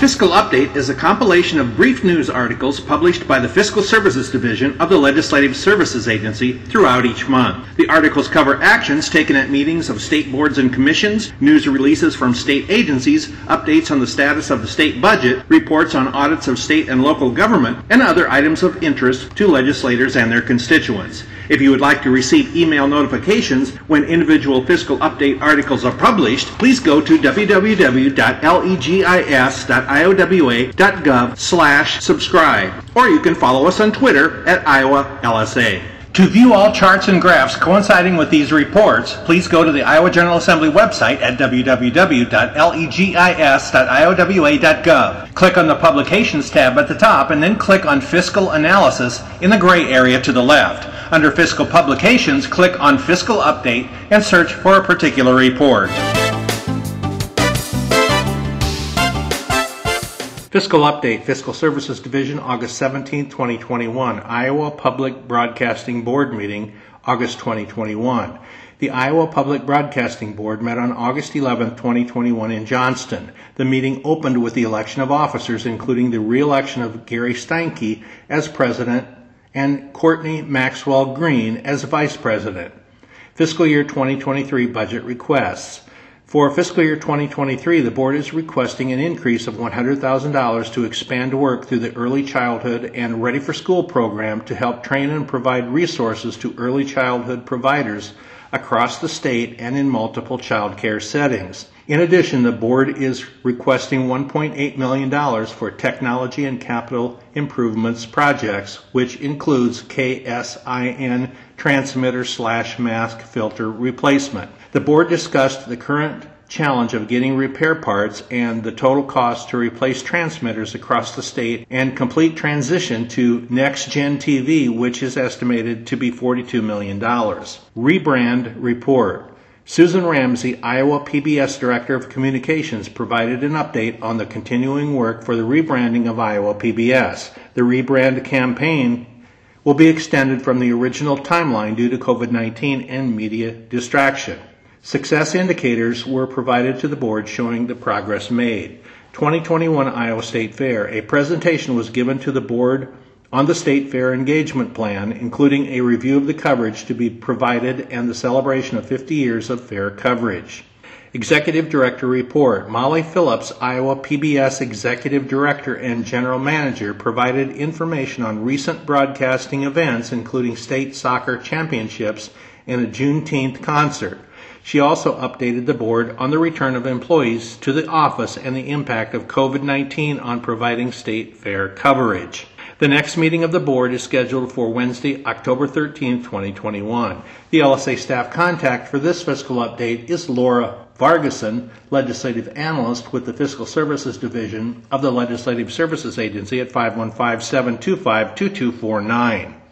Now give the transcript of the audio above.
Fiscal Update is a compilation of brief news articles published by the Fiscal Services Division of the Legislative Services Agency throughout each month. The articles cover actions taken at meetings of state boards and commissions, news releases from state agencies, updates on the status of the state budget, reports on audits of state and local government, and other items of interest to legislators and their constituents. If you would like to receive email notifications when individual Fiscal Update articles are published, please go to www.legis.iowa.gov/subscribe, or you can follow us on Twitter at @IowaLSA. To view all charts and graphs coinciding with these reports, please go to the Iowa General Assembly website at www.legis.iowa.gov. Click on the Publications tab at the top and then click on Fiscal Analysis in the gray area to the left. Under Fiscal Publications, click on Fiscal Update and search for a particular report. Fiscal Update, Fiscal Services Division, August 17, 2021. Iowa Public Broadcasting Board meeting, August 2021. The Iowa Public Broadcasting Board met on August 11, 2021 in Johnston. The meeting opened with the election of officers, including the re-election of Gary Steinke as president and Courtney Maxwell Green as vice president. Fiscal year 2023 budget requests. For fiscal year 2023, the board is requesting an increase of $100,000 to expand work through the Early Childhood and Ready for School program to help train and provide resources to early childhood providers across the state and in multiple child care settings. In addition, the board is requesting $1.8 million for technology and capital improvements projects, which includes KSIN transmitter/mask filter replacement. The board discussed the current challenge of getting repair parts and the total cost to replace transmitters across the state and complete transition to Next Gen TV, which is estimated to be $42 million. Rebrand report. Susan Ramsey, Iowa PBS Director of Communications, provided an update on the continuing work for the rebranding of Iowa PBS. The rebrand campaign will be extended from the original timeline due to COVID-19 and media distraction. Success indicators were provided to the board showing the progress made. 2021 Iowa State Fair. A presentation was given to the board on the State Fair engagement plan, including a review of the coverage to be provided and the celebration of 50 years of fair coverage. Executive Director Report. Molly Phillips, Iowa PBS Executive Director and General Manager, provided information on recent broadcasting events, including state soccer championships and a Juneteenth concert. She also updated the board on the return of employees to the office and the impact of COVID-19 on providing state fair coverage. The next meeting of the board is scheduled for Wednesday, October 13, 2021. The LSA staff contact for this fiscal update is Laura Vargason, Legislative Analyst with the Fiscal Services Division of the Legislative Services Agency at 515-725-2249.